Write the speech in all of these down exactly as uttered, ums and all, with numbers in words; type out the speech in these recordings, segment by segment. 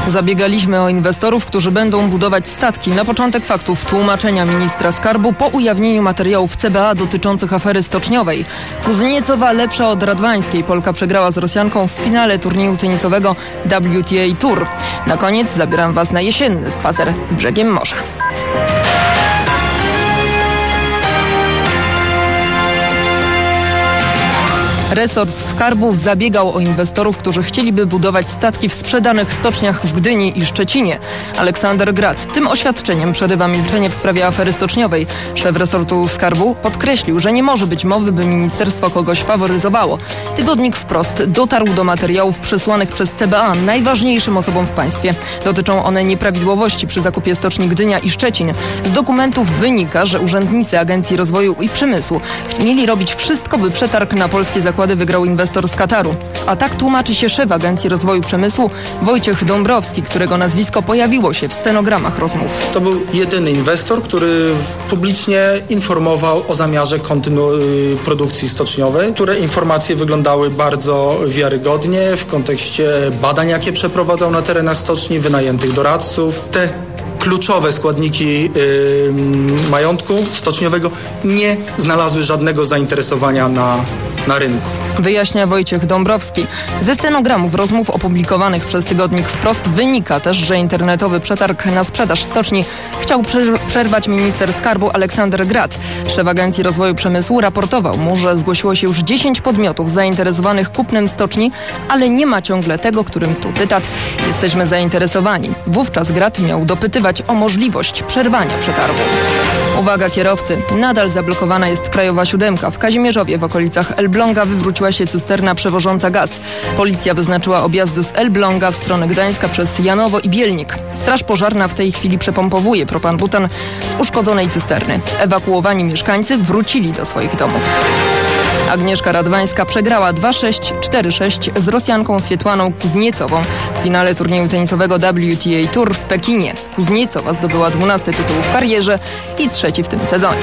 Zabiegaliśmy o inwestorów, którzy będą budować statki. Na początek faktów tłumaczenia ministra skarbu po ujawnieniu materiałów C B A dotyczących afery stoczniowej. Kuzniecowa lepsza od Radwańskiej. Polka przegrała z Rosjanką w finale turnieju tenisowego W T A Tour. Na koniec zabieram Was na jesienny spacer brzegiem morza. Resort Skarbów zabiegał o inwestorów, którzy chcieliby budować statki w sprzedanych stoczniach w Gdyni i Szczecinie. Aleksander Grad tym oświadczeniem przerywa milczenie w sprawie afery stoczniowej. Szef resortu Skarbu podkreślił, że nie może być mowy, by ministerstwo kogoś faworyzowało. Tygodnik Wprost dotarł do materiałów przesłanych przez C B A najważniejszym osobom w państwie. Dotyczą one nieprawidłowości przy zakupie stoczni Gdynia i Szczecin. Z dokumentów wynika, że urzędnicy Agencji Rozwoju i Przemysłu mieli robić wszystko, by przetarg na polskie zakupy wygrał inwestor z Kataru. A tak tłumaczy się szef Agencji Rozwoju Przemysłu Wojciech Dąbrowski, którego nazwisko pojawiło się w stenogramach rozmów. To był jedyny inwestor, który publicznie informował o zamiarze kontynu- produkcji stoczniowej, które informacje wyglądały bardzo wiarygodnie w kontekście badań, jakie przeprowadzał na terenach stoczni, wynajętych doradców. Te kluczowe składniki yy, majątku stoczniowego nie znalazły żadnego zainteresowania na, na rynku. Wyjaśnia Wojciech Dąbrowski. Ze stenogramów rozmów opublikowanych przez tygodnik Wprost wynika też, że internetowy przetarg na sprzedaż stoczni chciał przerwać minister skarbu Aleksander Grad. Szef Agencji Rozwoju Przemysłu raportował mu, że zgłosiło się już dziesięć podmiotów zainteresowanych kupnem stoczni, ale nie ma ciągle tego, którym tu cytat, jesteśmy zainteresowani. Wówczas Grad miał dopytywać o możliwość przerwania przetargu. Uwaga kierowcy, nadal zablokowana jest Krajowa Siódemka. W Kazimierzowie w okolicach Elbląga wywróciła się cysterna przewożąca gaz. Policja wyznaczyła objazdy z Elbląga w stronę Gdańska przez Janowo i Bielnik. Straż pożarna w tej chwili przepompowuje propan-butan z uszkodzonej cysterny. Ewakuowani mieszkańcy wrócili do swoich domów. Agnieszka Radwańska przegrała dwa sześć, cztery sześć z Rosjanką Swietłaną Kuzniecową w finale turnieju tenisowego W T A Tour w Pekinie. Kuzniecowa zdobyła dwunasty tytuł w karierze i trzeci w tym sezonie.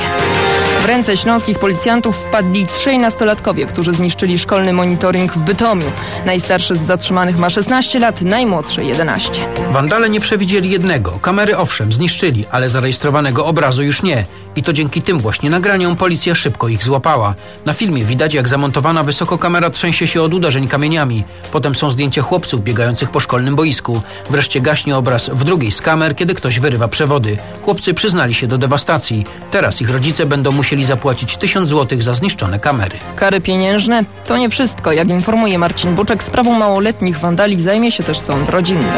W ręce śląskich policjantów wpadli trzej nastolatkowie, którzy zniszczyli szkolny monitoring w Bytomiu. Najstarszy z zatrzymanych ma szesnaście lat, najmłodszy jedenaście. Wandale nie przewidzieli jednego. Kamery owszem zniszczyli, ale zarejestrowanego obrazu już nie. I to dzięki tym właśnie nagraniom policja szybko ich złapała. Na filmie widać, jak zamontowana wysoko kamera trzęsie się od uderzeń kamieniami. Potem są zdjęcia chłopców biegających po szkolnym boisku. Wreszcie gaśnie obraz w drugiej z kamer, kiedy ktoś wyrywa przewody. Chłopcy przyznali się do dewastacji. Teraz ich rodzice będą musieli zapłacić tysiąc złotych za zniszczone kamery. Kary pieniężne to nie wszystko. Jak informuje Marcin Buczek, sprawą małoletnich wandali zajmie się też sąd rodzinny.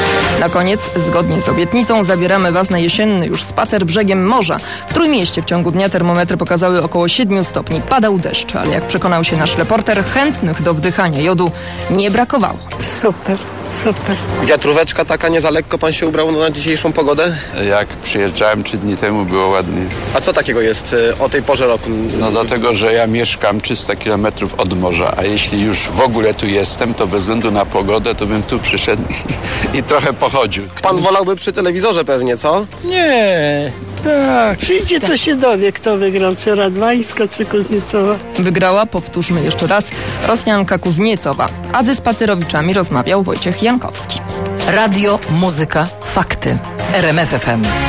Na koniec, zgodnie z obietnicą, zabieramy Was na jesienny już spacer brzegiem morza. W Trójmieście w ciągu dnia termometry pokazały około siedmiu stopni. Padał deszcz, ale jak przekonał się nasz reporter, chętnych do wdychania jodu nie brakowało. Super, super. Wiatróweczka taka, nie za lekko pan się ubrał na dzisiejszą pogodę? Jak przyjeżdżałem trzy dni temu, było ładnie. A co takiego jest o tej porze roku? No dlatego, że ja mieszkam trzysta kilometrów od morza, a jeśli już w ogóle tu jestem, to bez względu na pogodę, to bym tu przyszedł i, i trochę pochodził. Pan wolałby przy telewizorze pewnie, co? Nie, tak. Przyjdzie, to się dowie, kto wygrał, czy Radwańska, czy Kuzniecowa. Wygrała, powtórzmy jeszcze raz, Rosjanka Kuzniecowa. A ze spacerowiczami rozmawiał Wojciech Jankowski. Radio, muzyka, fakty. R M F F M.